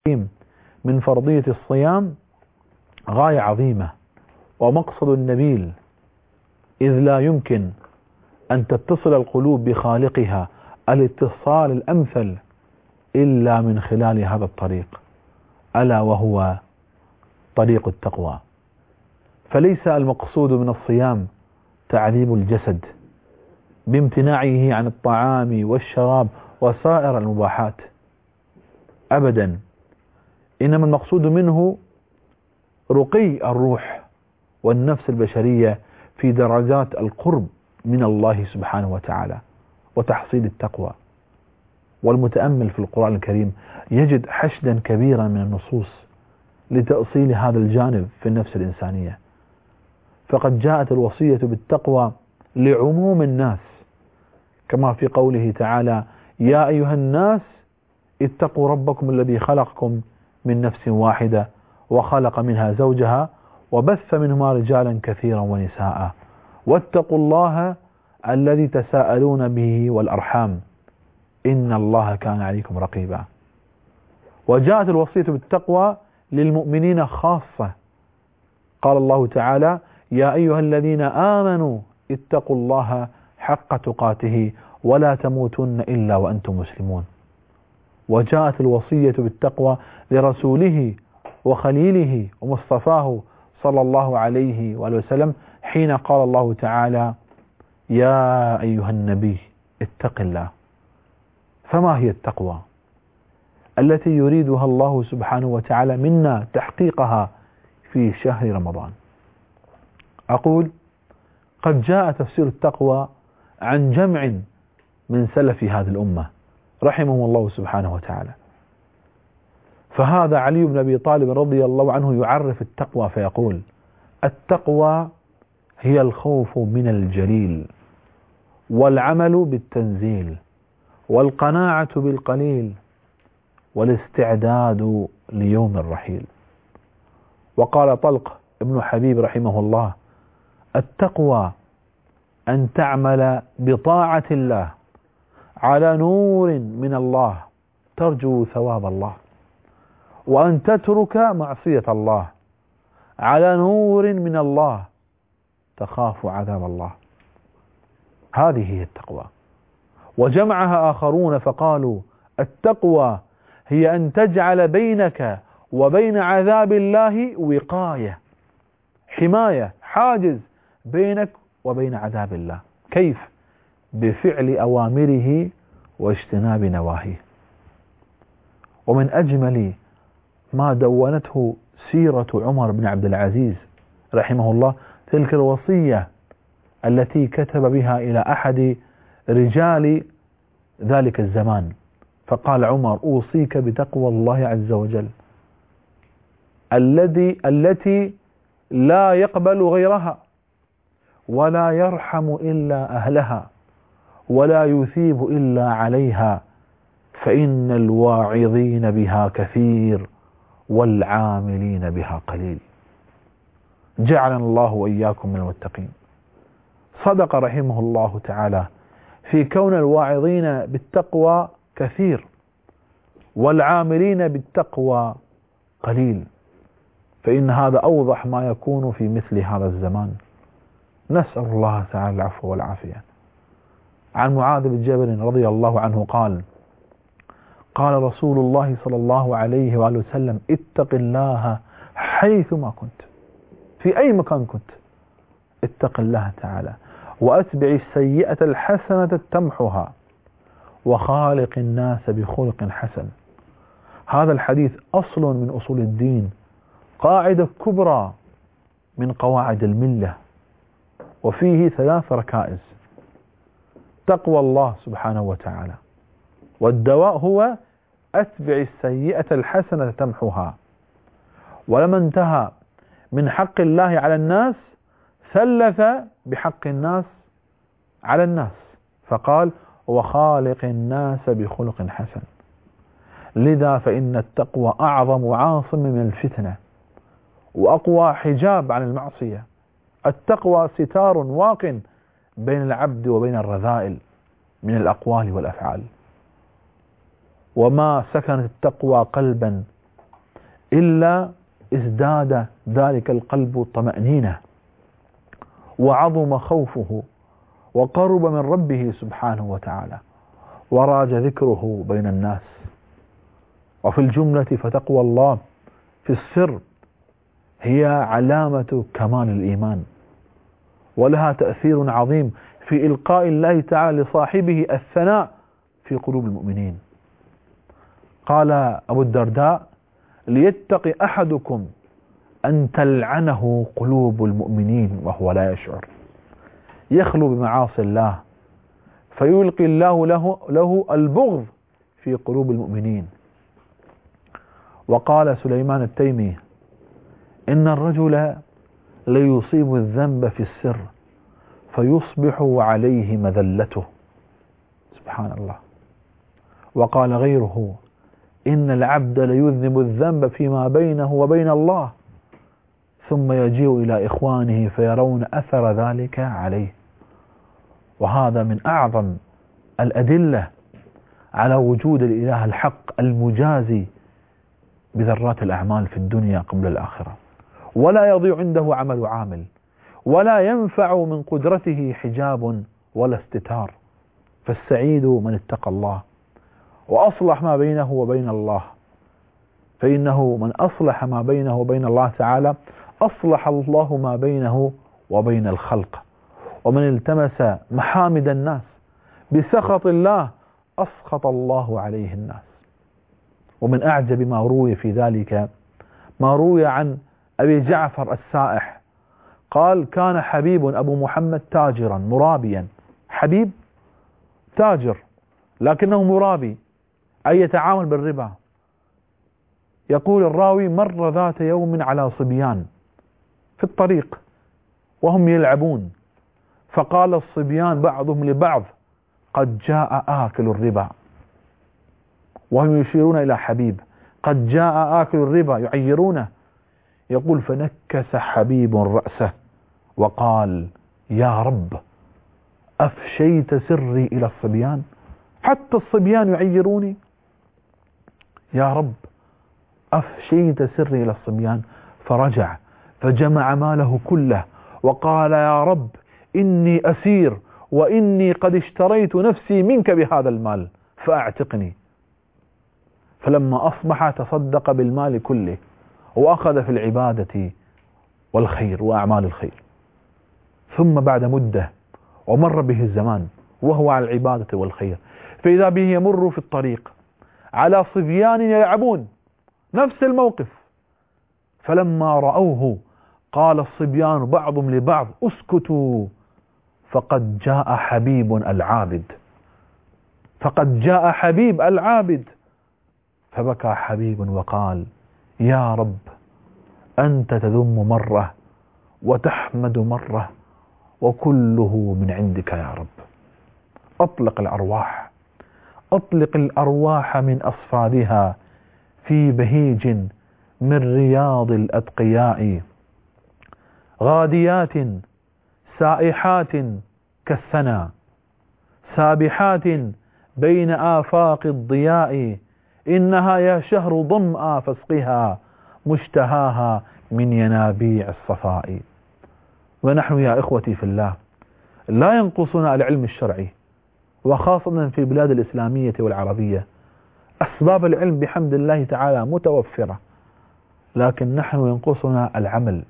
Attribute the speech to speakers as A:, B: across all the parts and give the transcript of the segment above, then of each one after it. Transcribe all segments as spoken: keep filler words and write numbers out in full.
A: من فرضية الصيام غاية عظيمة ومقصد نبيل، إذ لا يمكن أن تتصل القلوب بخالقها الاتصال الأمثل إلا من خلال هذا الطريق، ألا وهو طريق التقوى. فليس المقصود من الصيام تعذيب الجسد بامتناعه عن الطعام والشراب وسائر المباحات أبدا، إنما المقصود منه رقي الروح والنفس البشرية في درجات القرب من الله سبحانه وتعالى وتحصيل التقوى. والمتأمل في القرآن الكريم يجد حشدا كبيرا من النصوص لتأصيل هذا الجانب في النفس الإنسانية. فقد جاءت الوصية بالتقوى لعموم الناس، كما في قوله تعالى: يا أيها الناس اتقوا ربكم الذي خلقكم من نفس واحدة وخلق منها زوجها وبث منهما رجالا كثيرا ونساء واتقوا الله الذي تساءلون به والأرحام إن الله كان عليكم رقيبا. وجاءت الوصية بالتقوى للمؤمنين خاصة، قال الله تعالى: يا أيها الذين آمنوا اتقوا الله حق تقاته ولا تموتن إلا وأنتم مسلمون. وجاءت الوصية بالتقوى لرسوله وخليله ومصطفاه صلى الله عليه وآله وسلم حين قال الله تعالى: يا أيها النبي اتق الله. فما هي التقوى التي يريدها الله سبحانه وتعالى منا تحقيقها في شهر رمضان؟ أقول: قد جاء تفسير التقوى عن جمع من سلف هذه الأمة رحمهم الله سبحانه وتعالى. فهذا علي بن أبي طالب رضي الله عنه يعرف التقوى فيقول: التقوى هي الخوف من الجليل والعمل بالتنزيل والقناعة بالقليل والاستعداد ليوم الرحيل. وقال طلق ابن حبيب رحمه الله: التقوى أن تعمل بطاعة الله على نور من الله ترجو ثواب الله، وأن تترك معصية الله على نور من الله تخاف عذاب الله. هذه هي التقوى. وجمعها آخرون فقالوا: التقوى هي أن تجعل بينك وبين عذاب الله وقاية، حماية، حاجز بينك وبين عذاب الله. كيف؟ بفعل أوامره واجتناب نواهيه. ومن أجمل ما دونته سيرة عمر بن عبد العزيز رحمه الله تلك الوصية التي كتب بها إلى أحد رجال ذلك الزمان، فقال عمر: أوصيك بتقوى الله عز وجل الذي التي لا يقبل غيرها ولا يرحم إلا أهلها ولا يثيب إلا عليها، فإن الواعظين بها كثير والعاملين بها قليل. جعلنا الله وإياكم من المتقين. صدق رحمه الله تعالى في كون الواعظين بالتقوى كثير والعاملين بالتقوى قليل، فإن هذا أوضح ما يكون في مثل هذا الزمان. نسأل الله تعالى العفو والعافية. عن معاذ بن جبل رضي الله عنه قال: قال رسول الله صلى الله عليه وآله وسلم: اتق الله حيثما كنت، في أي مكان كنت اتق الله تعالى، وأتبع السيئة الحسنة تمحها، وخالق الناس بخلق حسن. هذا الحديث أصل من أصول الدين، قاعدة كبرى من قواعد الملة، وفيه ثلاث ركائز: تقوى الله سبحانه وتعالى، والدواء هو أتبع السيئة الحسنة تمحها. ولما انتهى من حق الله على الناس ثلث بحق الناس على الناس فقال: وخالق الناس بخلق حسن. لذا فإن التقوى أعظم عاصم من الفتنة وأقوى حجاب عن المعصية. التقوى ستار واق بين العبد وبين الرذائل من الأقوال والأفعال. وما سكنت التقوى قلبا إلا ازداد ذلك القلب طمأنينة وعظم خوفه وقرب من ربه سبحانه وتعالى وراج ذكره بين الناس. وفي الجملة فتقوى الله في السر هي علامة كمال الإيمان، ولها تأثير عظيم في إلقاء الله تعالى لصاحبه الثناء في قلوب المؤمنين. قال أبو الدرداء: ليتقي أحدكم أن تلعنه قلوب المؤمنين وهو لا يشعر، يخلو بمعاصي الله فيلقي الله له, له البغض في قلوب المؤمنين. وقال سليمان التيمي: إن الرجل ليصيب الذنب في السر فيصبح عليه مذلته. سبحان الله. وقال غيره: إن العبد ليذنب الذنب فيما بينه وبين الله ثم يجيء إلى إخوانه فيرون أثر ذلك عليه. وهذا من أعظم الأدلة على وجود الإله الحق المجازي بذرات الأعمال في الدنيا قبل الآخرة، ولا يضيع عنده عمل عامل، ولا ينفع من قدرته حجاب ولا استتار. فالسعيد من اتقى الله وأصلح ما بينه وبين الله، فإنه من أصلح ما بينه وبين الله تعالى أصلح الله ما بينه وبين الخلق. ومن التمس محامد الناس بسخط الله أسخط الله عليه الناس. ومن أعجب ما روي في ذلك ما روي عن أبي جعفر السائح قال: كان حبيب أبو محمد تاجرا مرابيا. حبيب تاجر لكنه مرابي، أي يتعامل بالربا. يقول الراوي: مر ذات يوم على صبيان في الطريق وهم يلعبون، فقال الصبيان بعضهم لبعض: قد جاء آكل الربا، وهم يشيرون إلى حبيب، قد جاء آكل الربا، يعيرونه. يقول: فنكس حبيب رأسه وقال: يا رب أفشيت سري إلى الصبيان، حتى الصبيان يعيروني، يا رب أفشيت سري إلى الصبيان. فرجع فجمع ماله كله وقال: يا رب إني أسير، وإني قد اشتريت نفسي منك بهذا المال فأعتقني. فلما أصبح تصدق بالمال كله وأخذ في العبادة والخير وأعمال الخير. ثم بعد مدة ومر به الزمان وهو على العبادة والخير، فإذا به يمر في الطريق على صبيان يلعبون نفس الموقف، فلما رأوه قال الصبيان بعضهم لبعض: اسكتوا فقد جاء حبيب العابد، فقد جاء حبيب العابد. فبكى حبيب وقال: يا رب أنت تذم مرة وتحمد مرة وكله من عندك يا رب. أطلق الأرواح، أطلق الأرواح من أصفادها في بهيج من رياض الأتقياء، غاديات سائحات كالثنى، سابحات بين آفاق الضياء، إنها يا شهر ظمأ فاسقها مشتهاها من ينابيع الصفاء. ونحن يا إخوتي في الله لا ينقصنا العلم الشرعي، وخاصة في البلاد الإسلامية والعربية أسباب العلم بحمد الله تعالى متوفرة، لكن نحن ينقصنا العمل،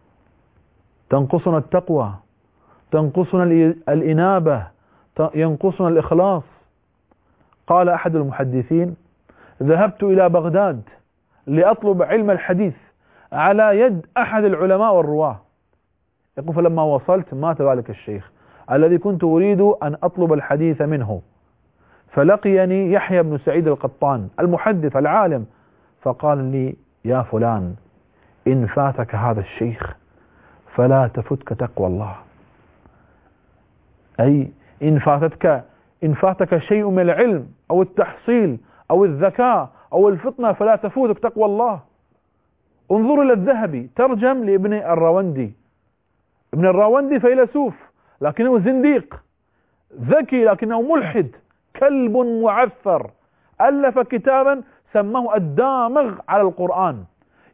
A: تنقصنا التقوى، تنقصنا الإنابة، ينقصنا الإخلاص. قال أحد المحدثين: ذهبت إلى بغداد لأطلب علم الحديث على يد أحد العلماء والرواه. يقول: فلما وصلت مات ذلك الشيخ الذي كنت أريد أن أطلب الحديث منه، فلقيني يحيى بن سعيد القطان المحدث العالم، فقال لي: يا فلان إن فاتك هذا الشيخ فلا تفتك تقوى الله، أي إن فاتتك إن فاتك شيء من العلم أو التحصيل أو الذكاء أو الفطنة فلا تفوتك تقوى الله. انظروا إلى الذهبي، ترجم لابن الراوندي. ابن الراوندي فيلسوف لكنه زنديق، ذكي لكنه ملحد، كلب معثر، ألف كتابا سماه الدامغ على القرآن،